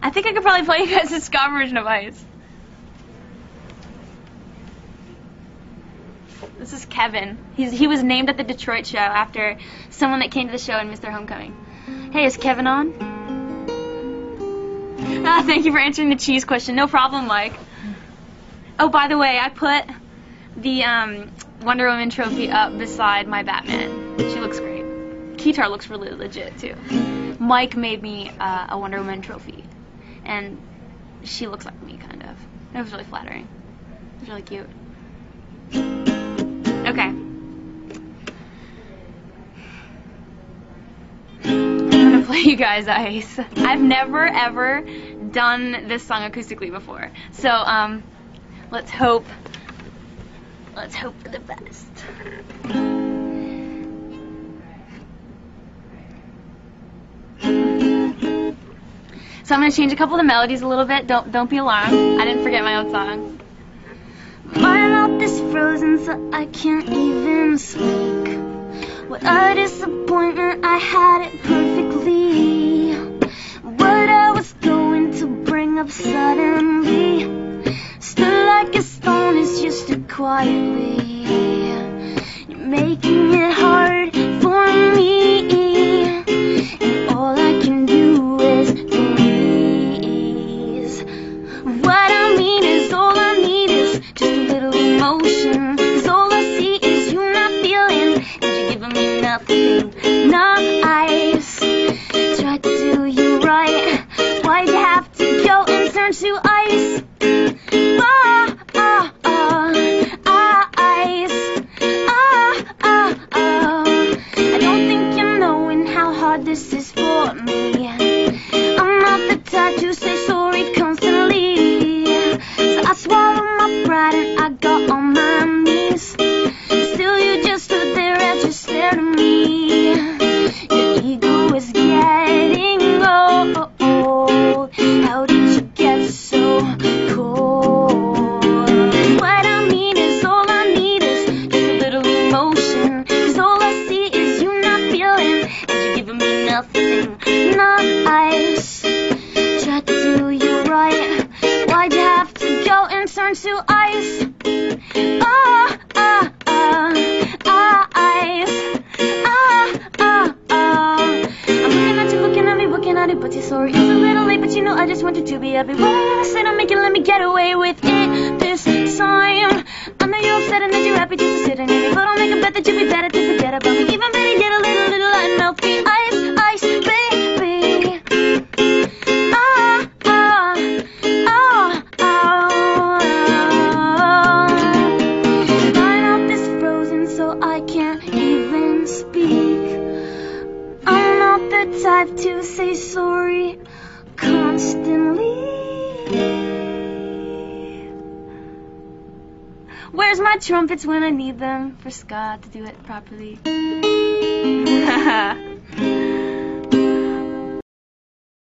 I think I could probably play you guys a ska version of Ice. This is Kevin. He was named at the Detroit show after someone that came to the show and missed their homecoming. Hey, is Kevin on? Thank you for answering the cheese question. No problem, Mike. Oh, by the way, I put the Wonder Woman trophy up beside my Batman. She looks great. Keytar looks really legit, too. Mike made me a Wonder Woman trophy, and she looks like me, kind of. It was really flattering. It was really cute. Okay. I'm gonna play you guys Ice. I've never, ever done this song acoustically before. So, let's hope for the best. So I'm gonna change a couple of the melodies a little bit. Don't be alarmed. I didn't forget my own song. My mouth is frozen so I can't even speak. What a disappointment, I had it perfectly. What I was going to bring up suddenly stood like a stone, it's just too quietly. You're making it hard for me, and all I can do is please. What I mean is, all I need is just a little emotion, 'cause all I see is you not feeling, and you're giving me nothing, nice. Tried to do you right, why'd you have to go and turn to ice? I don't think you're knowing how hard this is for me. I'm not the type to say sorry constantly, so I swallow my pride and I got on my knees. Still you just stood there as you stared at me. Your ego is getting old. How did you get so cold? What I mean is, all I need is just a little emotion, 'cause all I see is you not feeling, and you're giving me nothing, nice. Tried to do you right, why'd you have to go and turn to ice? I'm looking at you, but you're sorry. It's a little late, but you know I just wanted to be happy. What I'm gonna say, don't make it, let me get away with it this time. I know you're upset and that you're happy just to sit and hear me, but I'll make a bet that you'll be better to forget about me. Even better, get a little unhealthy ice, baby. My mouth is frozen, so I can't even speak. I'm not the type to say sorry constantly. Where's my trumpets when I need them for Scott to do it properly?